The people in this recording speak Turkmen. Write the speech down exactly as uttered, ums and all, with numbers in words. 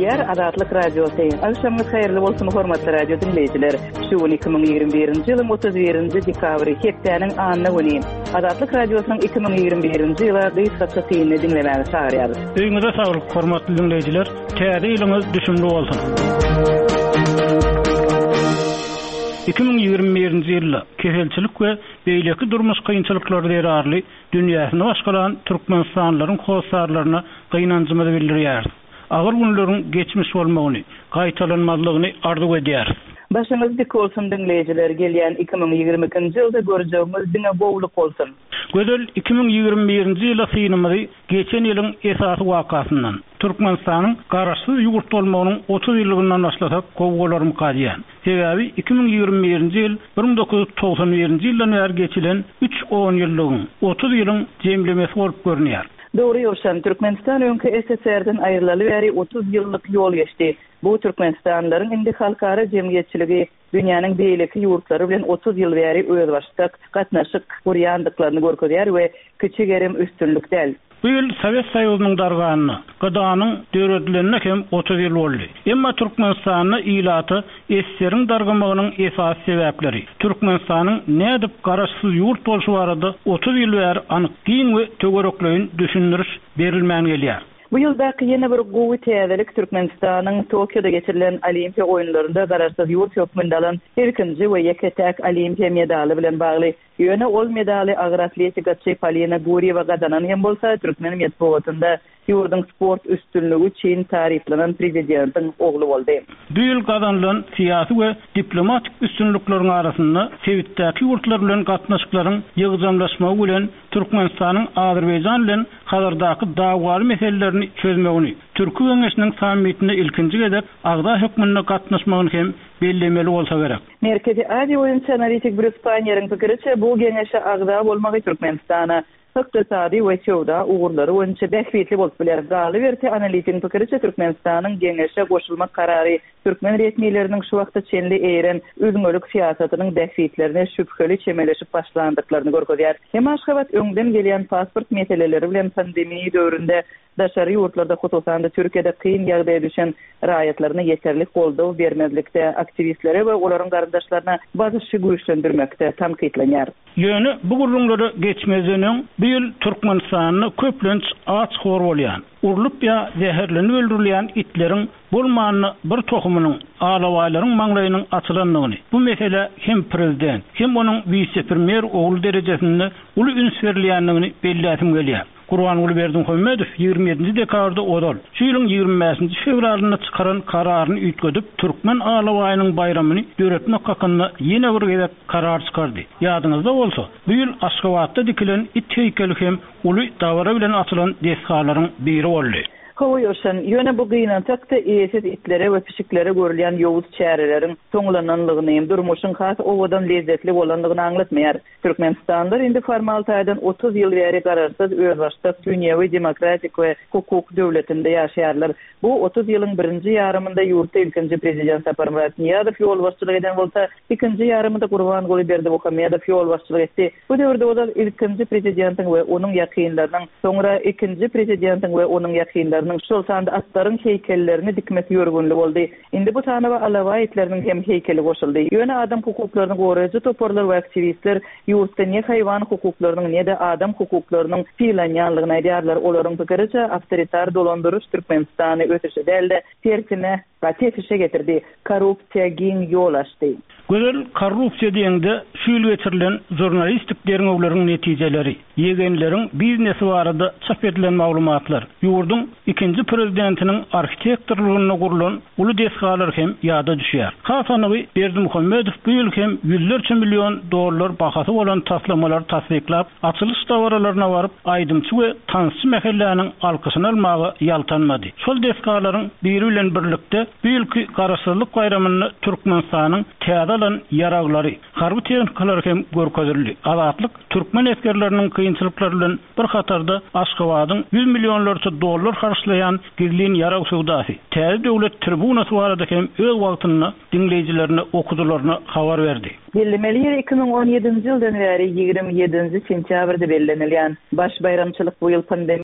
Ýer Azatlyk Radiosyň. Akşamyňyz haýyrly bolsun hormatly radio dinleýijiler. Şu iki mиң ýigrimе birinji ýylyň otuz birinji dekabry hepdeniň anyny güni. Azatlyk Radiosynyň iki mиң ýigrime birinji ýyla gysgaça tyýyny dinlemäni çagyrýar. Öýüňize saglyk hormatly dinleýijiler. Täze ýylyňyz düşümli bolsun. iki mиң ýigrime birinji ýylda kehelçilik we beýleki durmuş kynçylyklary derarly dünýäsyny başgaran türkmenistanlaryň howsarlaryna gynanjymyzy bildirýär. Agyr günleriň geçmiş bolmagyny, gaýtalanmazlygyny arzuw edýär. Başyňyz dik bolsun dinleýijiler, gelýän iki mиң ýigrime ikinji ýylda görjegiňiz diňe bowluk bolsun. Gözel iki mиң ýigrime birinji ýyla synymyzy geçen ýylyň esasy wakasyndan Türkmenistanyň garaşsyz ýurt bolmagynyň otuz ýyllygyndan başlasak gowgolarymy gadýan. Sebäbi iki mиң ýigrime birinji ýyl bir miň dokuz ýuz togson birinji ýyldan bäri geçilen üç on ýyllygyň otuz ýylyň jemlemesi bolup görünýär. Dogry ýokşan Türkmenistan öňkü S S R-den aýrylaly bäri otuz ýyllyk ýol geçdi. Bu Türkmenistanlaryň indi halkara jemgyýetçiligi dünýäniň beýleki ýurtlary bilen otuz ýyl bäri özbaşlyk, gatnaşyk gurýandyklaryny görkezýär we kiçigerim üstünlük däl. Bu ýyl Sowet Soýuzynyň darganyny, gydanyň döwretlenine hem otuz ýyl boldy. Emma Türkmenistanyň ilaty S S R-iň dargamagynyň esas sebäpleri. Türkmenistanyň nädip garaşsyz ýurt bolşy barada otuz ýyl bäri anyk giň we töwerekleýin düşündiriş berilmän gelýär. Bu ýyldaky ýene bir gowy täzelik Türkmenistanyň Tokioda geçirilen Olimpiya oýunlarynda garaşsyz ýurt hökmünde alan ilkinji we ýeketäk Olimpiya medaly bilen bagly. Ýöne ol medaly agyr atletikaçy Polina Guriýewa gadanan hem bolsa Türkmen medeniýetinde ýurdun sport üstünlügi üçin tariflenen prezidentiň ogly boldy. Bu ýyl gazanılan syýasy we diplomatik üstünlikleriň arasynda Sowetdäki ýurtlar bilen gatnaşyklaryň ýygyjamlaşmagy bilen Türkmenistanyň Azerbaýjan bilen hazırdaky dagwary meselelerini çözmegini, Türk öňeşiniň sammitinde ilkinji gezek Agda hökmünde gatnaşmagyny hem bellemeli bolsa gerek. Merkezi Aziýa boýunça analitik bir Ispaniýaryň pikiriçe bu geňeşe Agda bolmagy Türkmenistana iqtisadi we sowda ugurlary boýunça bähbetli bolup biler. Galy berti analitik pikiriçe Türkmenistanyň geňeşe goşulmak karary Türkmen resmiýetleriniň şu wagtda çenli eýren özüňölük siýasatynyň bähbetlerine şüpheli çemeleşip başlandyklaryny görkezýär. Hem Aşgabat öňden gelýän pasport meseleleri bilen pandemiýa döwründe daşary ýurtlarda hususan da Türkiýede kyn ýagdaýa düşen raýatlaryna ýeterli goldaw bermezlikde aktivistleri we olaryň gardaşlaryna bazyşy güýçlendirmekde tanqidlenýär. Ýöne bu gurulmaly geçmezeniň bu ýyl Türkmenistanyny köplenç aç hor bolýan, urulup ýa zäherlenip öldürilýän itleriň bolmanyny bir tohumynyň alawaýlaryň maňlaýynyň açylanlygyny. Bu mesele hem prezident hem onuň vice-premier ogly derejesinde uly üns berilýändigini bellätim gelýär. Gurbanuly Berdimuhamedow ýigrime ýedinji dekabrda odal. Şu ýylyň ýigrime beşinji fevralynda çykaran kararyny üýtgedip Türkmen alawaýynyň bayramyny döretmek hakynda ýene bir gezek karar çykardy. Ýadyňyzda bolsa, bu ýyl Aşgabatda dikilen it heýkeli hem uly dawara bilen açylan deskalaryň biri boldy. Koýuşan ýöne bu gynançakda eýesiz itlere we pişiklere görülýän ýowuz çäreleriň soňlananlygyny hem durmuşyň has owadan lezzetli bolanlygyny aňlatmaýar. Türkmenistanlar indi formal taýdan otuz ýyl bäri garaşsyz özbaşlyk dünýäwi demokratik we hukuk döwletinde ýaşaýarlar. Bu otuz ýylyň birinji ýarymynda ýurtda ilkinji prezident Saparmurat Niyazov ýol başçylyk eden bolsa, ikinji ýarymynda Gurbanuly Berdimuhamedow ýol başçylyk etdi. Bu döwürde o ilkinji prezidentiň we onuň ýakynlarynyň, soňra ikinji prezidentiň we onuň ýakynlarynyň şol sanda atlaryň heýkellerini dikmesi ýörgünli boldy. Indi bu tanawa alawaýetleriniň hem heýkeli goşuldy. Ýöne adam hukuklaryny goraýjy toparlar we aktivistler ýurtda ne haýwan hukuklarynyň ne de adam hukuklarynyň filanýanlygyny aýdýarlar. Olaryň pikiriçe awtoritar dolandyryş Türkmenistany ötüşe dälde terkine we tefişe getirdi. Korrupsiýa giň ýol açdy. Gözel korrupsiýa diýende şuýl geçirilen jurnalistik derňegleriň netijeleri, ýegenleriň biznesi barada çap edilen maglumatlar, ýurdun ikinji prezidentiniň arxitektorlugyna gurulan uly deskalar hem ýada düşýär. Hasanyny Berdimuhamedow bu ýyl hem ýüzlerçe million dollar bahasy bolan taslamalar tasdiklap, açylış dawralaryna baryp aýdymçy we tansy mähelleniň alkysyny almagy ýaltanmady. Şol deskalaryň biri bilen birlikde bu ýylky garaşsyzlyk bayramyny Türkmenistanyň täze yaraglary, harby tehnikalar hem görkezildi. Azatlyk Türkmen eskerleriniň kynçylyklary bilen bir hatarda Aşgabatyň yüz millionlarça dollar harçlayan gizlin yarag sowdasy. Täze döwlet tribunasy barada hem öz wagtyny dinleýijilerine okudularına habar berdi. Bellemeli iki miň on ýedinji ýyldan bäri ýigrime ýedinji sentýabrda bellenilýän baş bayramçylyk bu ýyl pandemiýa